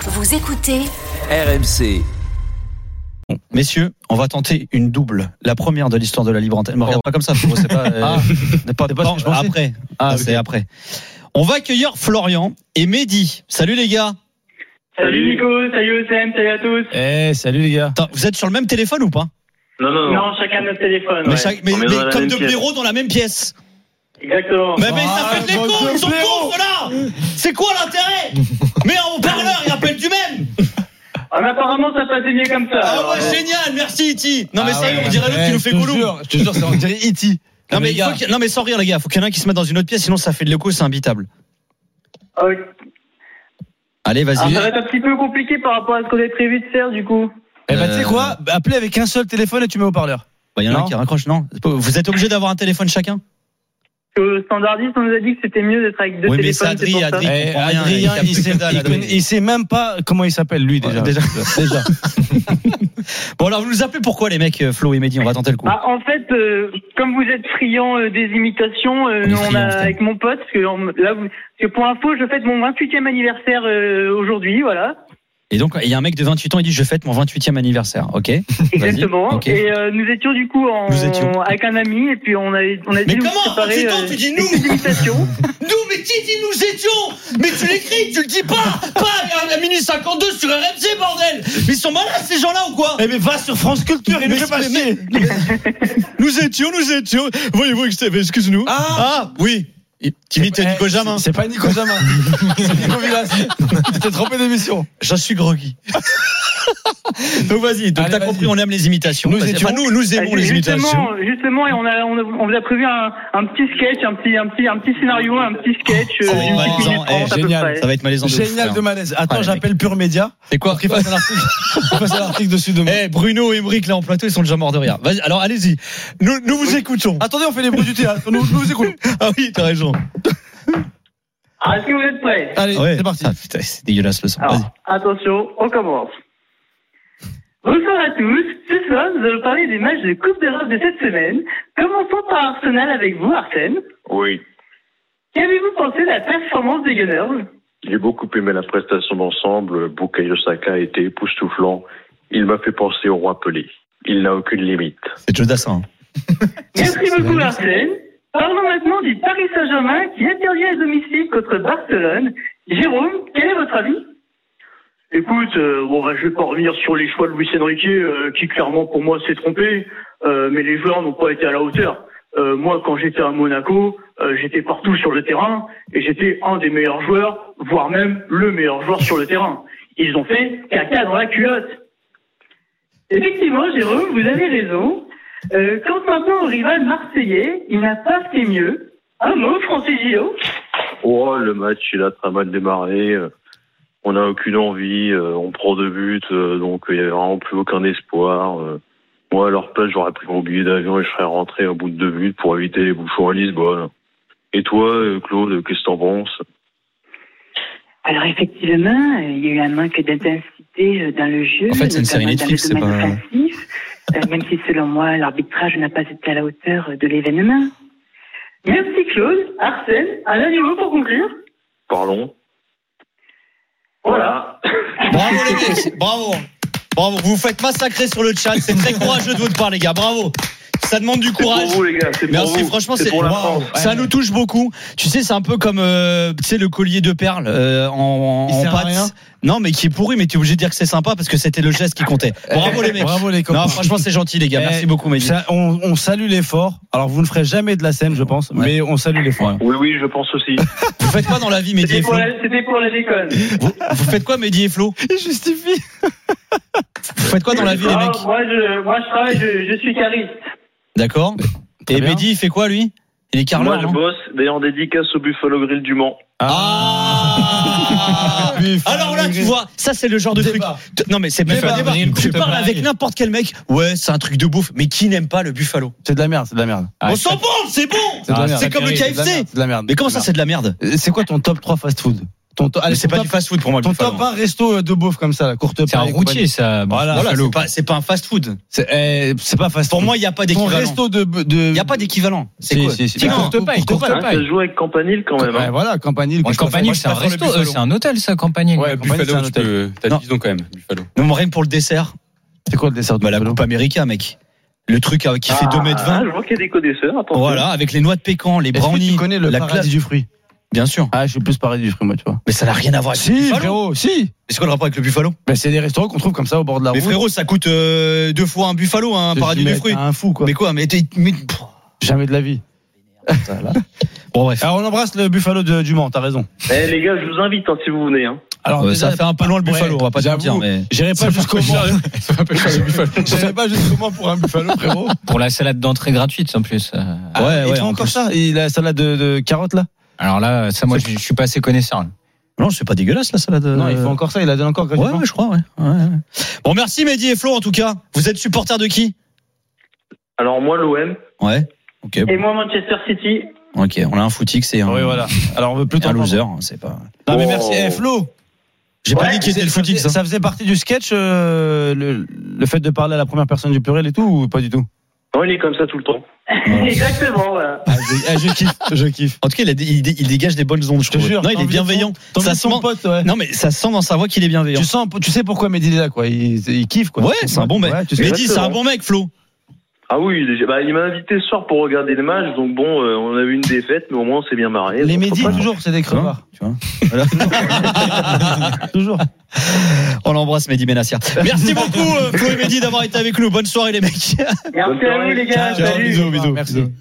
Vous écoutez RMC. Bon, messieurs, on va tenter une double. La première de l'histoire de la libre antenne. Me regarde pas comme ça, c'est pas. pas ce que je pensais. Après. C'est après. On va accueillir Florian et Mehdi. Salut les gars. Salut Nico, salut Ocem, salut à tous. Salut les gars. Attends, vous êtes sur le même téléphone ou pas? Non, chacun notre téléphone. Mais comme deux blaireaux dans la même pièce. Exactement. Mais ça fait de l'écho, ils sont pauvres là. C'est quoi l'intérêt? Mais en haut-parleur, ils appellent du même. Apparemment, ça passait mieux comme ça. Ah ouais, génial, merci E.T. Non mais ça y est, on dirait l'autre qui nous fait Gollum. Je te jure, on dirait E.T. Non mais sans rire les gars, faut qu'il y en ait un qui se mette dans une autre pièce, sinon ça fait de l'écho, c'est imbitable. Okay. Allez, vas-y. Alors, ça va être un petit peu compliqué par rapport à ce qu'on avait prévu de faire du coup. Tu sais quoi? Appelez avec un seul téléphone et tu mets au parleur. Il y en a un qui raccroche, non? Vous êtes obligé d'avoir un téléphone chacun? Au standardiste, on nous a dit que c'était mieux d'être avec deux téléphones. Mais Adrien, il sait même pas comment il s'appelle lui déjà. Bon alors vous nous appelez pourquoi les mecs, Flo et Mehdi? On va tenter le coup. En fait, comme vous êtes friands des imitations, on a avec mon pote, parce que pour info, je fête mon 28e anniversaire aujourd'hui, voilà. Et donc, il y a un mec de 28 ans, il dit je fête mon 28e anniversaire, ok? Exactement. Okay. Et nous étions du coup avec un ami, et puis on a dit mais comment 28 ans, tu dis nous? Imitations. Nous, mais qui dit nous étions? Mais tu l'écris, tu le dis pas à minuit 52 sur RMC, bordel. Mais ils sont malades ces gens-là ou quoi? Mais va sur France Culture, il nous fait pas chier. Nous étions. Voyez-vous, excuse-nous. Oui. T'imites Nico Jamin. C'est pas Nico Jamin. C'est Nico Villas. Tu t'es trompé d'émission. Je suis groggy. Donc vas-y, t'as compris, on aime les imitations. Nous aimons les imitations. Justement, et on vous a prévu un petit sketch, un petit scénario, un petit sketch. Génial, ça va être malaisant. Génial de malaise. Attends, j'appelle Pure Média. C'est quoi? Qu'il fasse un article dessus de moi. Bruno et Emric là en plateau, ils sont déjà morts de rire. Vas-y, alors allez-y. Nous vous écoutons. Attendez, on fait les bruits du théâtre. Nous vous écoutons. Ah oui, t'as raison. Est-ce que vous êtes prêts? Allez, c'est parti. Putain, c'est dégueulasse le son. Alors, attention, on commence. Bonsoir à tous. Ce soir, nous allons parler des matchs de Coupe d'Europe de cette semaine. Commençons par Arsenal avec vous, Arsène. Oui. Qu'avez-vous pensé de la performance des Gunners? J'ai beaucoup aimé la prestation d'ensemble. Bukayo Saka a été époustouflant. Il m'a fait penser au roi Pelé. Il n'a aucune limite. C'est Joe Dassin. Merci beaucoup, Arsène. Parlons maintenant du Paris Saint-Germain qui interdit à domicile contre Barcelone. Jérôme, quel est votre avis? Écoute, je vais pas revenir sur les choix de Luis Enrique, qui clairement pour moi s'est trompé, mais les joueurs n'ont pas été à la hauteur. Moi, quand j'étais à Monaco, j'étais partout sur le terrain et j'étais un des meilleurs joueurs, voire même le meilleur joueur sur le terrain. Ils ont fait caca dans la culotte. Effectivement, Jérôme, vous avez raison. Quand maintenant au rival marseillais, il n'a pas fait mieux. Un mot, Francis Gillot? Le match, il a très mal démarré. On n'a aucune envie. On prend 2 buts, donc il n'y a vraiment plus aucun espoir. Moi, à leur place, j'aurais pris mon billet d'avion et je serais rentré au bout de 2 buts pour éviter les bouchons à Lisbonne. Et toi, Claude, qu'est-ce que t'en penses? Alors effectivement, il y a eu un manque d'intensité dans le jeu. En fait, c'est une série Netflix, c'est pas... offensif, même si selon moi, l'arbitrage n'a pas été à la hauteur de l'événement. Merci Claude. Arsène, un dernier mot pour conclure? Parlons. Voilà. Bravo les mecs, bravo. Vous vous faites massacrer sur le chat, c'est très courageux de votre part les gars, bravo. Ça demande du courage. C'est pour vous les gars, c'est pour merci, vous. Franchement, c'est pour la France. Ça nous touche beaucoup. Tu sais, c'est un peu comme le collier de perles en pâte. Non, mais qui est pourri, mais tu es obligé de dire que c'est sympa parce que c'était le geste qui comptait. Bravo les mecs. Bravo les copains. Non, franchement, c'est gentil les gars. Merci beaucoup Mehdi. On salue l'effort. Alors vous ne ferez jamais de la scène, je pense, mais on salue l'effort. Oui, je pense aussi. Vous faites quoi dans la vie, Mehdi et Flo? C'était pour la déconne. Vous faites quoi, Mehdi et Flo? Il justifie. Vous faites quoi dans la vie, les mecs? Moi, je travaille, je suis cariste. D'accord. Et Mehdi, il fait quoi, lui? Il est carleur, Moi, je bosse, d'ailleurs, dédicace au Buffalo Grill du Mans. Alors là, tu vois, ça, c'est le genre de truc. Non, mais c'est même pas débat. Tu parles avec n'importe quel mec. Ouais, c'est un truc de bouffe. Mais qui n'aime pas le Buffalo? C'est de la merde. On s'en branle, c'est bon. C'est comme le KFC. C'est de la merde. Mais comment ça, c'est de la merde? C'est quoi ton top 3 fast-food? Mais c'est pas du fast-food pour moi. Ton top 1 resto de beauf comme ça, la courte. C'est un routier, ça. Voilà, c'est pas un fast-food. C'est pas fast-food. Pour moi, il y a pas d'équivalent. Ton resto il y a pas d'équivalent. C'est quoi? Courte paille. Ça se joue avec Campanile quand même. Voilà, Campanile. Campanile, c'est un resto, c'est un hôtel, ça, Campanile. Ouais, Buffalo, t'as une vision quand même. Buffalo. Non, rien pour le dessert. C'est quoi le dessert de la Coupe América, mec. Le truc qui fait 2m20. Je vois qu'il y a des co-desserts. Voilà, avec les noix de pécan, les brownies. Tu connais le paradis du fruit? Bien sûr. Ah, je suis plus paradis du fruit, moi, tu vois. Mais ça n'a rien à voir avec le buffalo. Frérot, si. Mais c'est quoi le rapport avec le buffalo? Ben, c'est des restaurants qu'on trouve comme ça au bord de la route. Mais frérot, ça coûte 2 fois un buffalo, un paradis du fruit. Un fou, quoi. Mais quoi? Jamais de la vie. Bon, bref. Alors, on embrasse le buffalo du Mans, t'as raison. Les gars, je vous invite si vous venez. Alors, ça fait un peu loin le buffalo, on va pas te dire, mais. J'irai pas jusqu'au Mans. Ça va pas cher le buffalo. J'irai pas jusqu'au Mans pour un buffalo, frérot. Pour la salade d'entrée gratuite, en plus. Ouais, il fait encore ça. Et la salade de carottes, là? Alors là, ça, moi, je suis pas assez connaisseur, là. Non, c'est pas dégueulasse, la salade. Non, il faut encore ça, il la donne encore gratuitement. Ouais, je crois, ouais. Bon, merci Mehdi et Flo, en tout cas. Vous êtes supporters de qui? Alors, moi, l'OM. Ouais. Ok. Et moi, Manchester City. Ok, on a un footix et un. Oui, voilà. Alors, on veut plus un loser, c'est pas. Non, mais merci. Flo. J'ai pas dit qu'il était le footix. Ça faisait partie du sketch, le fait de parler à la première personne du pluriel et tout, ou pas du tout? Non, il est comme ça tout le temps. Exactement, voilà. Je kiffe. En tout cas, il dégage des bonnes ondes, je trouve. jure. Non, il est bienveillant. Ça sent, pote, ouais. Non, mais ça sent dans sa voix qu'il est bienveillant. Tu sais pourquoi Mehdi est là, quoi. Il kiffe, quoi. Ouais, c'est un bon mec. Mehdi, c'est un bon mec, Flo. Ah oui, il m'a invité ce soir pour regarder le match, donc bon, on a eu une défaite, mais au moins on s'est bien marré. Les Mehdi, toujours, c'est des crevards. Tu vois. Voilà. Toujours. On l'embrasse, Mehdi Benassia. Merci beaucoup, Flo et Mehdi, d'avoir été avec nous. Bonne soirée, les mecs. Merci à vous, les gars. Ciao, Salut. bisous. Merci.